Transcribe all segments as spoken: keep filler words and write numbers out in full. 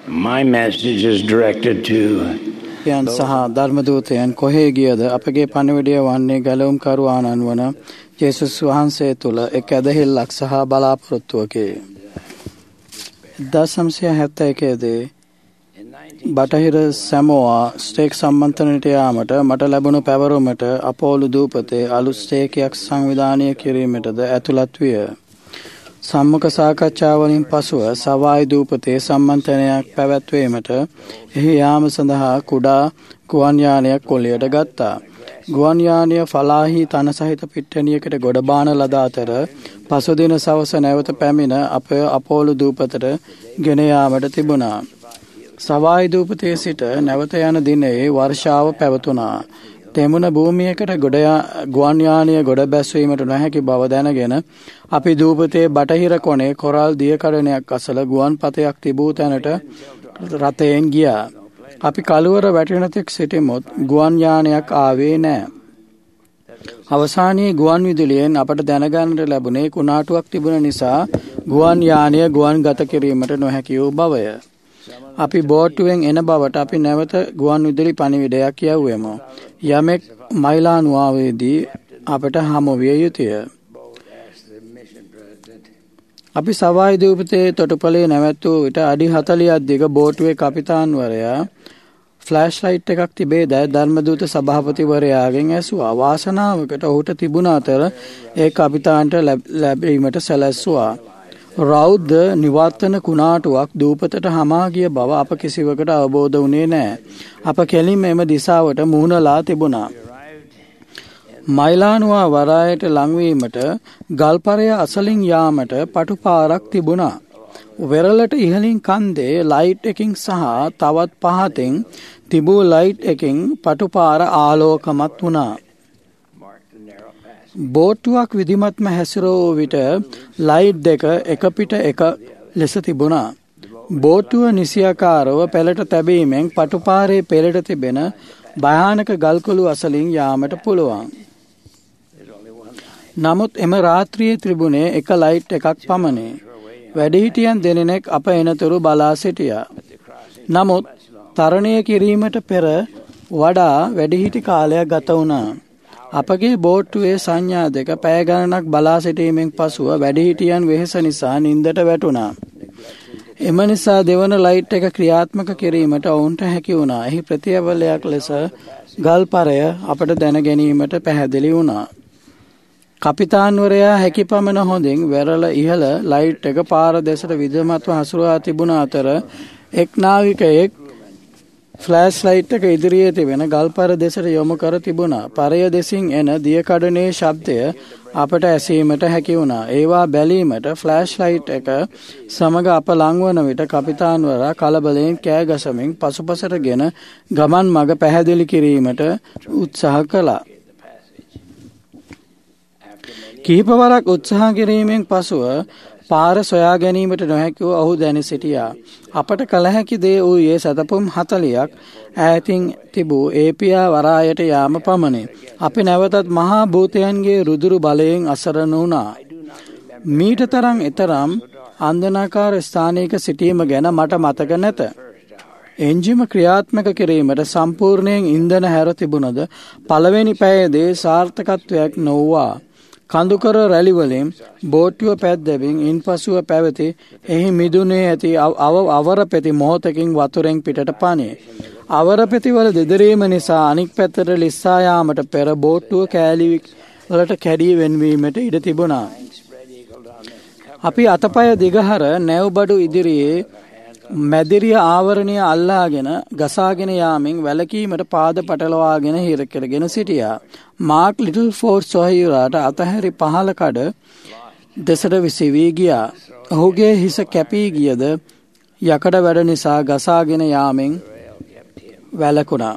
My message is directed to යන් සහ ධර්ම දූතයන් කොහේ ගියද අපගේ පණිවිඩය වන්නේ ගැලවුම් කරුවාණන් වන ජේසුස් වහන්සේ තුල එක් ඇදහිල්ලක් සහ බලාපොරොත්තුවකි. දසම්සිය හැත්තෑ දී බටහිර සැමෝවා ස්ටේක් සම්මන්ත්‍රණයට යාමට මට ලැබුණු පැවරුමට අපෝලු දූපතේ අලුත් ස්ටේකයක් සංවිධානය කිරීමටද ඇතුළත් විය. සම්මුඛ සාකච්ඡාවලින් පසුව සවායි දූපතේ සම්මන්ත්‍රණයක් පැවැත්වීමට එහි යාම සඳහා කුඩා ගුවන් යානයක් කොල්ලියට ගත්තා. ගුවන් යානය ෆලාහි තන සහිත පිට්ටනියකට ගොඩ බාන ලද අතර පසුදින සවස නැවත පැමිණ අප අපෝලු දූපතට ගෙන යාමට තිබුණා. සවායි දූපතේ සිට නැවත යන දිනේ වර්ෂාව පැවතුණා. තෙමුණ භූමියකට ගොඩ ගුවන් යානය ගොඩ බැස්වීමට නොහැකි බව දැනගෙන අපි දූපතේ බටහිර කොනේ කොරල් දියකඩනයක් අසල ගුවන් පතයක් තිබූ තැනට රථයෙන් ගියා. අපි කළුවර වැටෙන තෙක් සිටිමුත් ගුවන් යානයක් ආවේ නැහැ. අවසානයේ ගුවන් විදුලියෙන් අපට දැනගන්නට ලැබුණේ කුණාටුවක් තිබුණ නිසා ගුවන් යානය ගුවන් ගත කිරීමට නොහැකි වූ බවය. අපි බෝට්ටුවෙන් එන බවට අපි නැවත ගුවන් විදුලි පණිවිඩයක් යැව්වෙමු. යමෙක් මයිලානුවාවේදී අපට හමු විය යුතුය. අපි සවායි දූපතේ තොටුපළේ නැවැත්වූ විට අඩි හතළියක් දිග බෝට්ටුවේ කපිතාන්වරයා ෆ්ලෑෂ් ලයිට් එකක් තිබේදැයි ධර්මදූත සභාපතිවරයාගෙන් ඇසුවා. වාසනාවකට ඔහුට තිබුණ අතර ඒ කපිතාන්ට ලැබීමට සැලැස්සුවා. රෞද්ද නිවර්තන කුණාටුවක් දූපතට හමා ගිය බව අප කිසිවකට අවබෝධ වුණේ නැහැ. අප කෙලින්ම එම දිසාවට මුහුණලා තිබුණා. මයිලානුවා වරායට ලංවීමට ගල්පරය අසලින් යාමට පටු පාරක් තිබුණා. වෙරළට ඉහළින් කන්දේ ලයිට් එකින් සහ තවත් පහතින් තිබූ ලයිට් එකින් පටු පාර ආලෝකමත් වුණා. බෝට්ටුවක් විධිමත්ම හැසිරවූ විට ලයිට් දෙක එක පිට එක ලෙස තිබුණා. බෝට්ටුව නිසියාකාරව පෙළට තැබීමෙන් පටුපාරේ පෙළට තිබෙන භයානක ගල්කොළු අසලින් යාමට පුළුවන්. නමුත් එම රාත්‍රියේ තිබුණේ එක ලයිට් එකක් පමණි. වැඩිහිටියන් දෙනෙක් අප එනතුරු බලා සිටියා. නමුත් තරණය කිරීමට පෙර වඩා වැඩිහිටි කාලයක් ගත වුණා. අපගේ බෝට්ටුවේ සංඥා දෙක පැය ගණනක් බලා සිටීමෙන් පසුව වැඩිහිටියන් වෙහෙස නිසා නින්දට වැටුණා. එම නිසා දෙවන ලයිට් එක ක්‍රියාත්මක කිරීමට ඔවුන්ට හැකි වුණා. එහි ප්‍රතිඵලයක් ලෙස ගල්පරය අපට දැන ගැනීමට පැහැදිලි වුණා. කපිතාන්වරයා හැකි පමණ හොඳින් වෙරළ ඉහළ ලයිට් එක පාර දෙසට විධමත්ව හසුරුවා තිබුණ අතර එක් නාවිකයෙක් ෆ්ලෑෂ් ලයිට් එක ඉදිරියේ තිබෙන ගල්පර දෙසට යොමු කර තිබුණා. පරය දෙසින් එන දියකඩනේ ශබ්දය අපට ඇසීමට හැකි වුණා. ඒවා බැලීමට ෆ්ලෑෂ් ලයිට් එක සමග අප ලංවන විට කපිතාන්වරයා කලබලයෙන් කෑ ගසමින් පසුපසට ගෙන ගමන් මඟ පැහැදිලි කිරීමට උත්සාහ කළා. කිහිපවරක් උත්සාහ කිරීමෙන් පසුව පාර සොයා ගැනීමට නොහැකිව ඔහු දැන සිටියා. අපට කල හැකි දේ වූයේ සතපුම් හතළියක් ඈතින් තිබූ ඒපියා වරායට යාම පමණි. අපි නැවතත් මහා භූතයන්ගේ රුදුරු බලයෙන් අසරණ වුණා. මීට තරම් එතරම් අන්දනාකාර ස්ථානයක සිටීම ගැන මට මතක නැත. එන්ජිම ක්‍රියාත්මක කිරීමට සම්පූර්ණයෙන් ඉන්ධන හැර තිබුණද පළවෙනි පැයේදී සාර්ථකත්වයක් නොවුවා. කඳුකර රැලිවලින් බෝට්ටුව පැද්දෙමින් ඉන්පසුව පැවති එහි මිදුනේ ඇති අවර පෙති මොහොතකින් වතුරෙන් පිටට පනේ. අවර පෙතිවල දෙදරීම නිසා අනික් පැත්තට ලිස්සා යාමට පෙර බෝට්ටුව කෑලි වලට කැඩී වෙන්වීමට ඉඩ තිබුණා. අපි අතපය දිගහර නැව්බඩු ඉදිරියේ මැදිරිය ආවරණය අල්ලාගෙන ගසාගෙන යාමින් වැලකීමට පාද පටලවාගෙන හිර කරගෙන සිටියා. මාක් ලිටල් ෆෝර්ඩ් සොහයුරාට අතහැරි පහළ කඩ දෙසට විසිවී ගියා. ඔහුගේ හිස කැපී ගියද යකඩ වැඩ නිසා ගසාගෙන යාමෙන් වැළකුණා.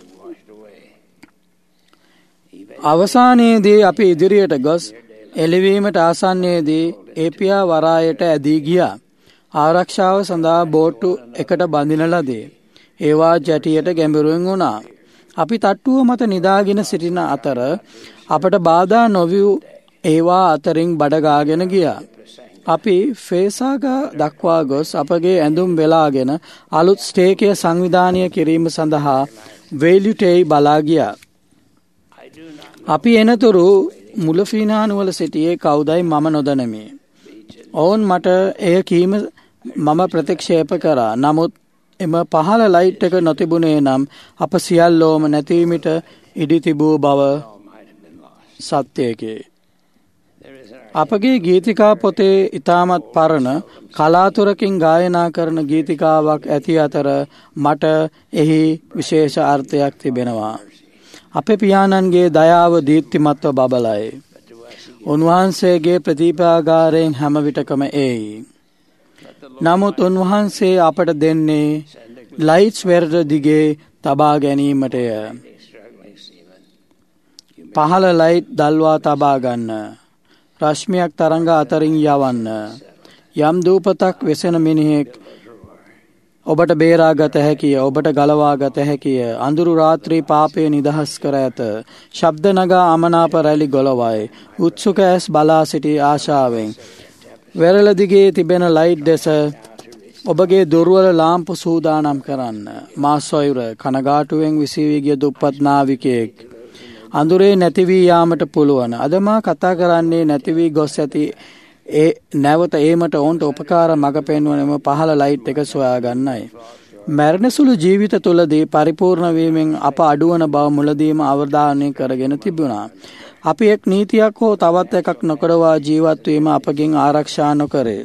අවසානයේදී අපි ඉදිරියට ගොස් එළවීමට ආසන්නයේදී ඒපියා වරායට ඇදී ගියා. ආරක්ෂාව සඳහා බෝට්ටු එකට බඳින ලදී. ඒවා ජැටියට ගැඹුරුවෙන් වුණා. අපි තට්ටුව මත නිදාගෙන සිටින අතර අපට බාධා නොවූ ඒවා අතරින් බඩගාගෙන ගියා. අපි ෆේසාගා දක්වා ගොස් අපගේ ඇඳුම් වෙලාගෙන අලුත් ස්ටේකය සංවිධානය කිරීම සඳහා වේලියුටෙයි බලා ගියා. අපි එනතුරු මුලෆීනානුවල සිටියේ කවුදයි මම නොදනමි. ඔවුන් මට එය කීම මම ප්‍රතික්ෂේප කරා. නමුත් එම පහළ ලයිට් එක නොතිබුණේ නම් අප සියල්ලෝම නැතිවීමට ඉඩි තිබූ බව සත්‍යයකි. අපගේ ගීතිකා පොතේ ඉතාමත් පරණ කලාතුරකින් ගායනා කරන ගීතිකාවක් ඇති අතර මට එහි විශේෂ අර්ථයක් තිබෙනවා. අපේ පියාණන්ගේ දයාව දීප්තිමත්ව බබලයි. උන්වහන්සේගේ ප්‍රතිපාගාරයෙන් හැම විටකම එයි. නමුත් උන්වහන්සේ අපට දෙන්නේ ලයිට්ස් වෙරට දිගේ තබා ගැනීමටය. පහළ ලයිට් දල්වා තබා ගන්න. රශ්මියක් තරංග අතරින් යවන්න. යම් දූපතක් වෙසෙන මිනිහෙක් ඔබට බේරාගත හැකිය. ඔබට ගලවාගත හැකිය. අඳුරු රාත්‍රී පාපය නිදහස් කර ඇත. ශබ්ද නගා අමනාප රැලි ගොලවයි. උත්සුක ඇස් බලා සිටි ආශාවෙන්. වෙරළ දිගේ තිබෙන ලයිට් දෙස ඔබගේ දුර්වල ලාම්පු සූදානම් කරන්න. මා සොයුර කනගාටුවෙන් විසී ගිය දුප්පත් නාවිකයෙක් අඳුරේ නැති වී යාමට පුළුවන්. අද මා කතා කරන්නේ නැති වී ගොස් ඇති ඒ නැවත ඒමට ඔවුන්ට උපකාර මඟ පෙන්වනම පහළ ලයිට් එක සොයා ගන්නයි. මරණ සුළු ජීවිත තුළදී පරිපූර්ණ වීමෙන් අප අඩුවන බව මුලදීම අවධානය කරගෙන තිබුණා. අපි එක් නීතියක් හෝ තවත් එකක් නොකරවා ජීවත් වීම අපගෙන් ආරක්ෂා නොකරේ.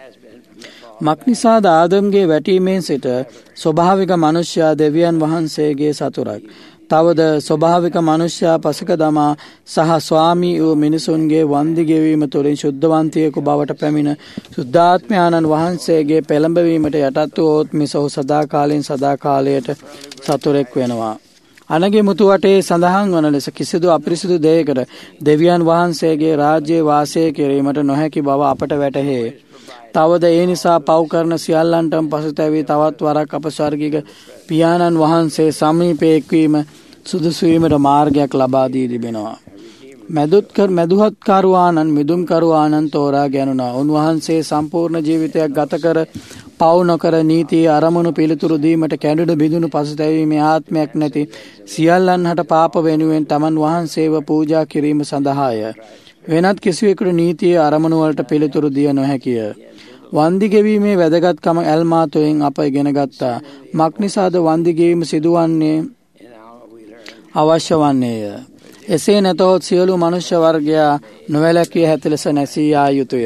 මක්නිසාද ආදම්ගේ වැටීමෙන් සිට ස්වභාවික මනුෂ්‍යයා දෙවියන් වහන්සේගේ සතුරක්. තවද ස්වභාවික මනුෂ්‍යයා පසක දමා සහ ස්වාමී වූ මිනිසුන්ගේ වන්දි ගෙවීම තුළින් ශුද්ධවන්තියෙකු බවට පැමිණ සුද්ධාත්මයාණන් වහන්සේගේ පෙළඹවීමට යටත් වූ මිස ඔහු සදාකාලයෙන් සදාකාලයට සතුරෙක් වෙනවා. අනගේ මුතු වටේ සඳහන් වන ලෙස කිසිදු අපිරිසිදු දෙයකට දෙවියන් වහන්සේගේ රාජ්‍යයේ වාසය කිරීමට නොහැකි බව අපට වැටහේ. තවද ඒ නිසා පව් කරන සියල්ලන්ටම පසුතැවී තවත් වරක් අප ස්වර්ගික පියාණන් වහන්සේ සමීපයේ එක්වීම සුදුසු වීමට මාර්ගයක් ලබා දී තිබෙනවා. මැදුත්කර මැදුහත්කරුවාණන් මිදුම්කරුවාණන් තෝරා ගැනුණා. උන්වහන්සේ සම්පූර්ණ ජීවිතයක් ගත කර පව් නොකර නීතියේ අරමුණු පිළිතුරු දීමට කැඩුණු බිඳුණු පසුතැවීමේ ආත්මයක් නැති සියල්ලන් හට පාප වෙනුවෙන් තමන් වහන්සේව පූජා කිරීම සඳහාය. වෙනත් කිසිවෙකුට නීතියේ අරමුණු වලට පිළිතුරු දිය නොහැකිය. වන්දි ගෙවීමේ වැදගත්කම ඇල්මාතුවෙන් අප ඉගෙන ගත්තා. මක්නිසාද වන්දි ගෙවීම සිදුවන්නේ අවශ්‍ය වන්නේය. එසේ නැතහොත් සියලු මනුෂ්‍ය වර්ගයා නොවැළැක්විය හැකි ලෙස නැසී යා යුතුය.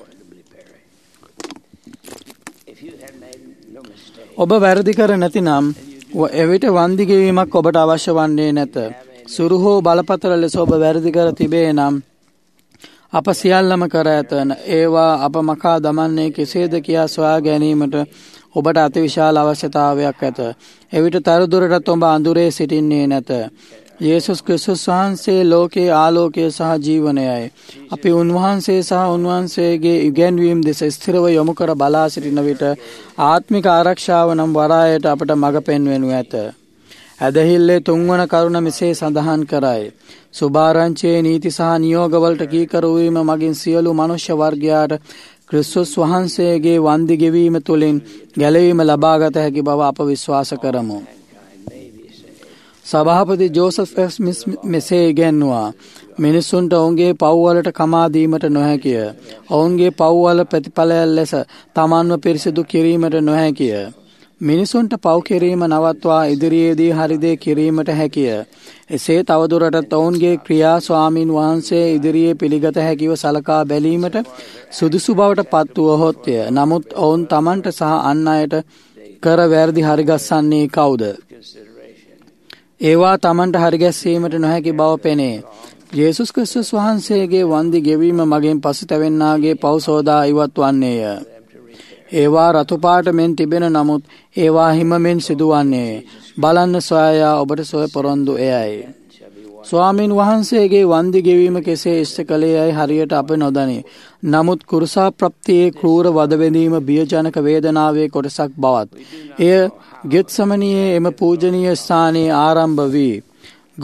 ඔබ වැරදි කර නැතිනම් එවිට වන්දි ගෙවීමක් ඔබට අවශ්‍ය වන්නේ නැත. සුරු හෝ බලපතල ලෙස ඔබ වැරදි කර තිබේ නම් අප සියල්ලම කර ඇත. ඒවා අප මකා දමන්නේ කෙසේද කියා සොයා ගැනීමට ඔබට අතිවිශාල අවශ්‍යතාවයක් ඇත. එවිට තරුදුරටත් ඔබ අඳුරේ සිටින්නේ නැත. යේසුස් ක්‍රිස්තුස් වහන්සේ ලෝකයේ ආලෝකය සහ ජීවනයයි. අපි උන්වහන්සේ සහ උන්වහන්සේගේ ඉගැන්වීම් දෙස ස්ථිරව යොමු කර බලා සිටින විට ආත්මික ආරක්ෂාව නම් වරායට අපට මඟ පෙන්වනු ඇත. ඇදහිල්ලේ තුන්වන කරුණ මෙසේ සඳහන් කරයි. සුභාරංචියේ නීති සහ නියෝගවලට කීකරු වීම මගින් සියලු මනුෂ්‍ය වර්ගයාට ක්‍රිස්තුස් වහන්සේගේ වන්දි ගෙවීම තුළින් ගැලවීම ලබාගත හැකි බව අප විශ්වාස කරමු. සභාපති ජෝසෆ් එස් මෙසේ ඉගැන්වුවා. මිනිසුන්ට ඔවුන්ගේ පව්වලට කමා දීමට නොහැකිය. ඔවුන්ගේ පව්වල ප්‍රතිඵලයන් ලෙස තමන්ව පිරිසිදු කිරීමට නොහැකිය. මිනිසුන්ට පව් කිරීම නවත්වා ඉදිරියේදී හරි දේ කිරීමට හැකිය. එසේ තවදුරටත් ඔවුන්ගේ ක්‍රියා ස්වාමීන් වහන්සේ ඉදිරියේ පිළිගත හැකිව සලකා බැලීමට සුදුසු බවට පත් වුවහොත්ය. නමුත් ඔවුන් තමන්ට සහ අන් අයට කර වැරදි හරිගස්සන්නේ කවුද? ඒවා තමන්ට හරිගැස්සීමට නොහැකි බව පෙනේ. යේසුස් ක්‍රිස්තුස් වහන්සේගේ වන්දි ගෙවීම මගින් පසුතැවෙන්නාගේ පව් සෝදා ඉවත් වන්නේය. ඒවා රතු පාට මෙන් තිබෙන නමුත් ඒවා හිම මෙන් සිදුවන්නේ. බලන්න සොයා ඔබට සොය පොරොන්දු එයයි. ස්වාමීන් වහන්සේගේ වන්දි ගෙවීම කෙසේ ඉෂ්ට කළේයයි හරියට අප නොදනි. නමුත් කුරුසා ප්‍රප්තියේ ක්‍රූර වදවැඳීම බියජනක වේදනාවේ කොටසක් බවත් එය ගෙත්සමනියේ එම පූජනීය ස්ථානයේ ආරම්භ වී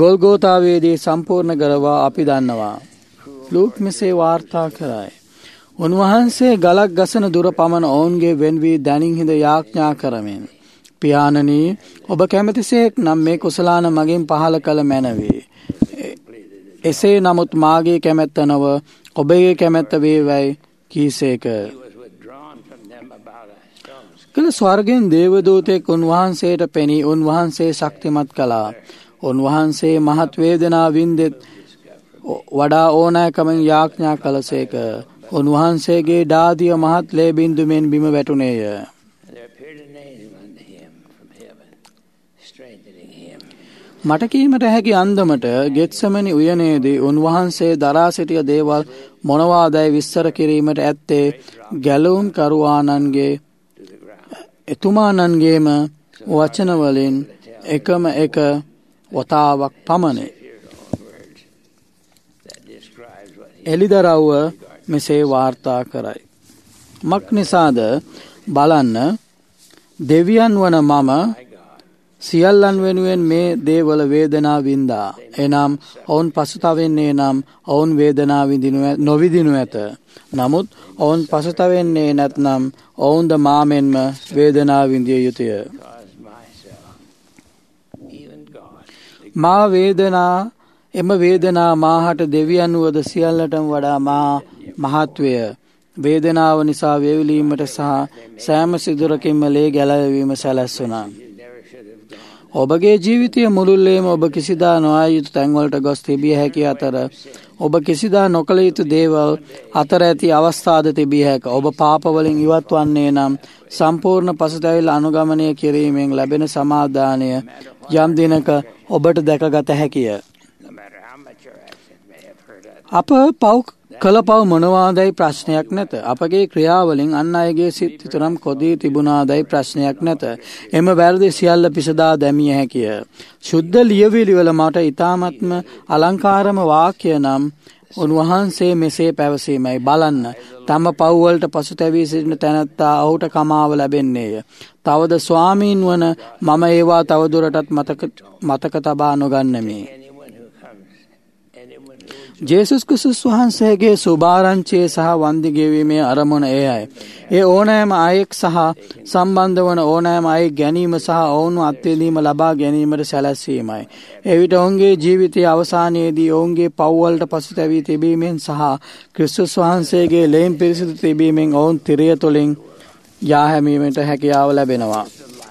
ගොල්ගෝතාවේදී සම්පූර්ණ කරවා අපි දන්නවා. ලූක් මෙසේ වාර්තා කරයි. උන්වහන්සේ ගලක් ගසන දුර පමණ ඔවුන්ගේ වෙන් වී දැනින් හිඳ යාඥා කරමින් පියාණනි ඔබ කැමැතිසේක් නම් මේ කුසලාන මගින් පහල කළ මැනවි. එසේ නමුත් මාගේ කැමැත්ත නොව ඔබගේ කැමැත්ත වේවයි කීසේක. කළ ස්වර්ගෙන් දේවදූතෙක් උන්වහන්සේට පෙනී උන්වහන්සේ ශක්තිමත් කළා. උන්වහන්සේ මහත් වේදනා වින්දෙත් වඩා ඕනෑකමින් යාඥා කළසේක. උන්වහන්සේගේ ඩාදිය මහත් ලේ බින්දුවෙන් බිම වැටුණේය. මට කීමට හැකි අන්දමට ගෙත්සමනි උයනේදී උන්වහන්සේ දරා සිටිය දේවල් මොනවාදැයි විස්තර කිරීමට ඇත්තේ ගැලවුම් කරුවානන්ගේ එතුමානන්ගේම වචනවලින් එකම එක වතාවක් පමණි. එලිදරව්ව මෙසේ වාර්තා කරයි. මක් නිසාද බලන්න දෙවියන් වන මම සියල්ලන් වෙනුවෙන් මේ දේවල වේදනා වින්දා. එනම් ඔවුන් පසුතවෙන්නේ නම් ඔවුන් වේදනා විඳිනු නොවිදිනු ඇත. නමුත් ඔවුන් පසුතවෙන්නේ නැත්නම් ඔවුන්ද මාමෙන්ම වේදනා විඳිය යුතුය. මා වේදනා එම වේදනා මාහට දෙවියන් වුවද සියල්ලටම වඩා මා මහත්වය. වේදනාව නිසා වේවිලීමට සහ සෑම සිදුරකින්ම ලේ ගැලවීම සැලැස්සුණා. ඔබගේ ජීවිතය මුළුල්ලේම ඔබ කිසිදා නොයා යුතු තැන්වලට ගොස් තිබිය හැකි අතර ඔබ කිසිදා නොකළ යුතු දේවල් අතර ඇති අවස්ථාද තිබිය හැක. ඔබ පාපවලින් ඉවත් වන්නේ නම් සම්පූර්ණ පසුතැවිල්ල අනුගමනය කිරීමෙන් ලැබෙන සමාදානය යම් දිනක ඔබට දැකගත හැකිය. අප පව් කළ පව් මොනවාදැයි ප්‍රශ්නයක් නැත. අපගේ ක්‍රියාවලින් අන් අයගේ සිත් ඉතරම් කොදී තිබුණාදැයි ප්‍රශ්නයක් නැත. එම වැරදි සියල්ල පිසදා දැමිය හැකිය. ශුද්ධ ලියවිලිවල මට ඉතාමත්ම අලංකාරම වාක්‍ය නම් උන්වහන්සේ මෙසේ පැවසීමයි. බලන්න තම පව්වලට පසුතැවී සිටින තැනැත්තා ඔහුට කමාව ලැබෙන්නේය. තවද ස්වාමීන් වන මම ඒවා තවදුරටත් මතක මතක තබා නොගන්නමි. ජේසුස් ක්‍රිස්තුස් වහන්සේගේ සුභාරංචියේ සහ වන්දි ගෙවීමේ අරමුණ එයයි. ඒ ඕනෑම අයෙක් සහ සම්බන්ධ වන ඕනෑම අයෙක් ගැනීම සහ ඔවුන් අත්විඳීම ලබා ගැනීමට සැලැස්වීමයි. එවිට ඔවුන්ගේ ජීවිතයේ අවසානයේදී ඔවුන්ගේ පව්වලට පසුතැවී තිබීමෙන් සහ ක්‍රිස්තුස් වහන්සේගේ ලෙයින් පිරිසිදු තිබීමෙන් ඔවුන් තිරිය තුළින් යා හැමීමට හැකියාව ලැබෙනවා.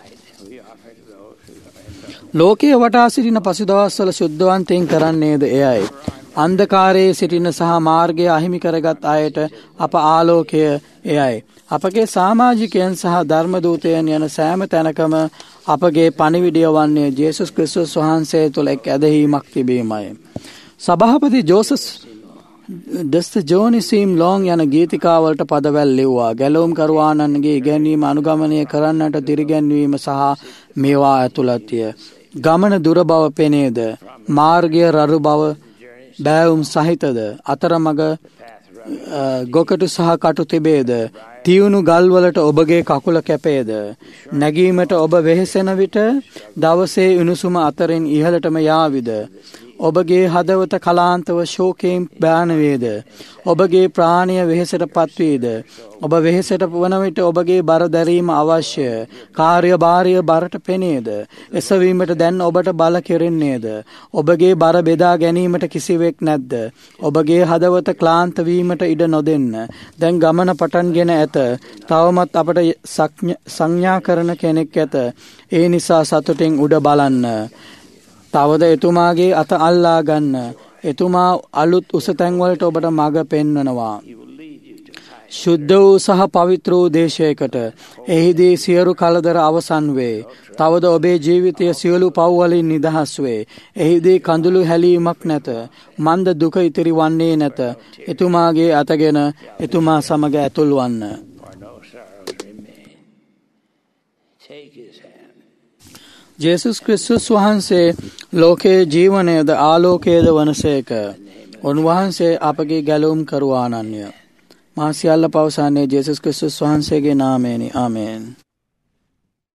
ලෝකයේ වටා සිටින පසුදවස්වල ශුද්ධවන්තයින් කරන්නේද එයයි. අන්ධකාරයේ සිටින සහ මාර්ගය අහිමි කරගත් අයට අප ආලෝකය එයයි. අපගේ සමාජිකයන් සහ ධර්මදූතයන් යන සෑම තැනකම අපගේ පණිවිඩය වන්නේ ජේසුස් ක්‍රිස්තුස් වහන්සේ තුළ එක් ඇදහීමක් තිබීමයි. සභාපති ජෝසස් Does the journey seem long යන ගීතිකාවලට පදවැල් ලිව්වා. ගැලවුම් කරුවානන්ගේ ඉගැන්වීම අනුගමනය කරන්නට දිරිගැන්වීම සහ මේවා ඇතුළත්ය. ගමන දුර බව පෙනේද? මාර්ගය රරු බව බෑවුම් සහිතද? අතරමඟ ගොකටු සහ කටු තිබේද? තියුණු ගල්වලට ඔබගේ කකුල කැපේද? නැගීමට ඔබ වෙහෙසෙන විට දවසේ උණුසුම අතරින් ඉහළටම යාවිද? ඔබගේ හදවත කලාන්තව ශෝකයෙන් බෑන වේද? ඔබගේ ප්‍රාණය වෙහෙසට පත්වේද? ඔබ වෙහෙසට වන විට ඔබගේ බර දැරීම අවශ්‍ය. කාර්යභාරය බරට පෙනේද? එසවීමට දැන් ඔබට බල කෙරෙන්නේද? ඔබගේ බර බෙදා ගැනීමට කිසිවෙක් නැද්ද? ඔබගේ හදවත ක්ලාන්ත වීමට ඉඩ නොදෙන්න. දැන් ගමන පටන්ගෙන ඇත. තවමත් අපට සංඥා කරන කෙනෙක් ඇත. ඒ නිසා සතුටින් උඩ බලන්න. තවද එතුමාගේ අත අල්ලා ගන්න. එතුමා අලුත් උස තැන්වලට ඔබට මඟ පෙන්වනවා. ශුද්ධ වූ සහ පවිත්‍ර වූ දේශයකට. එහිදී සියලු කලදර අවසන් වේ. තවද ඔබේ ජීවිතය සියලු පව් වලින් නිදහස් වේ. එහිදී කඳුළු හැලීමක් නැත. මන්ද දුක ඉතිරි වන්නේ නැත. එතුමාගේ අතගෙන එතුමා සමග ඇතුල් වන්න. ජේසුස් ක්‍රිස්තුස් වහන්සේ ලෝකයේ ජීවනයේද ආලෝකයේද වනසේක. උන්වහන්සේ අපගේ ගැලවුම් කරුවානන්ය. මා සියල්ල පවසන්නේ ජේසුස් ක්‍රිස්තුස් වහන්සේගේ නාමයෙනි. ආමේන්.